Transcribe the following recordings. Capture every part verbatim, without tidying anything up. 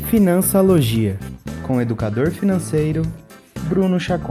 Financialogia, com o educador financeiro Bruno Chacon.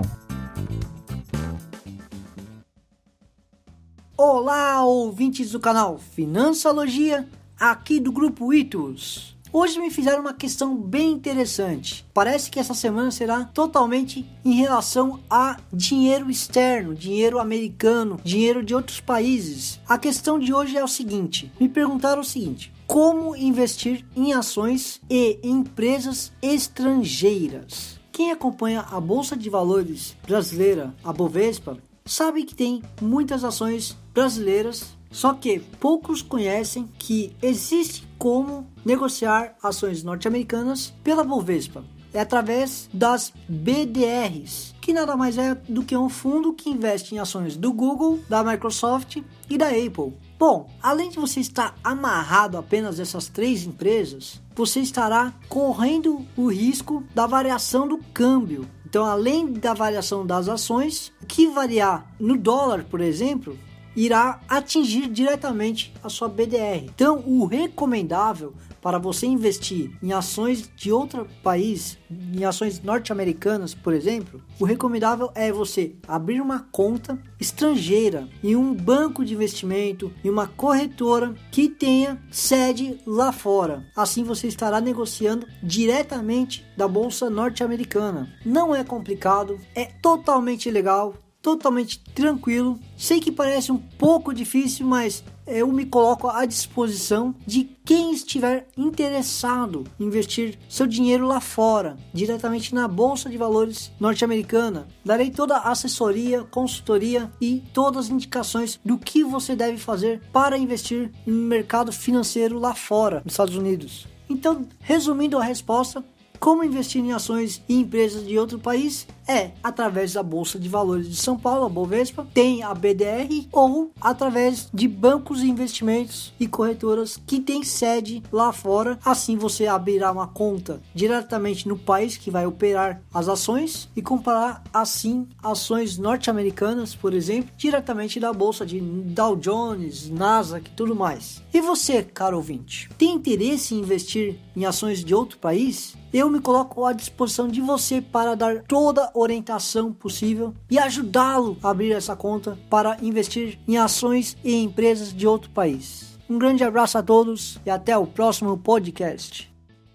Olá, ouvintes do canal Financialogia, aqui do Grupo Itus. Hoje me fizeram uma questão bem interessante. Parece que essa semana será totalmente em relação a dinheiro externo, dinheiro americano, dinheiro de outros países. A questão de hoje é o seguinte, me perguntaram o seguinte: como investir em ações e empresas estrangeiras? Quem acompanha a Bolsa de Valores brasileira, a Bovespa, sabe que tem muitas ações brasileiras, só que poucos conhecem que existe como negociar ações norte-americanas pela Bovespa. É através das B D Rs, que nada mais é do que um fundo que investe em ações do Google, da Microsoft e da Apple. Bom, além de você estar amarrado apenas dessas três empresas, você estará correndo o risco da variação do câmbio. Então, além da variação das ações, o que variar no dólar, por exemplo, irá atingir diretamente a sua B D R. Então, o recomendável para você investir em ações de outro país, em ações norte-americanas, por exemplo, o recomendável é você abrir uma conta estrangeira em um banco de investimento, em uma corretora que tenha sede lá fora. Assim você estará negociando diretamente da bolsa norte-americana. Não é complicado, é totalmente legal, totalmente tranquilo. Sei que parece um pouco difícil, mas eu me coloco à disposição de quem estiver interessado em investir seu dinheiro lá fora, diretamente na Bolsa de Valores norte-americana. Darei toda a assessoria, consultoria e todas as indicações do que você deve fazer para investir no mercado financeiro lá fora, nos Estados Unidos. Então, resumindo a resposta, como investir em ações e empresas de outro país é através da Bolsa de Valores de São Paulo, a Bovespa, tem a B D R, ou através de bancos de investimentos e corretoras que têm sede lá fora. Assim você abrirá uma conta diretamente no país que vai operar as ações e comparar assim ações norte-americanas, por exemplo, diretamente da Bolsa de Dow Jones, Nasdaq e tudo mais. E você, caro ouvinte, tem interesse em investir em ações de outro país? Eu me coloco à disposição de você para dar toda a orientação possível e ajudá-lo a abrir essa conta para investir em ações e empresas de outro país. Um grande abraço a todos e até o próximo podcast.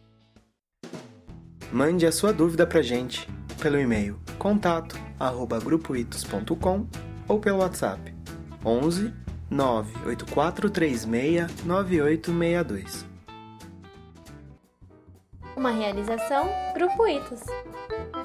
Mande a sua dúvida pra gente pelo e-mail contato arroba grupo itus ponto com ou pelo WhatsApp onze nove oito quatro três seis nove oito seis dois. Uma realização Grupo Itus.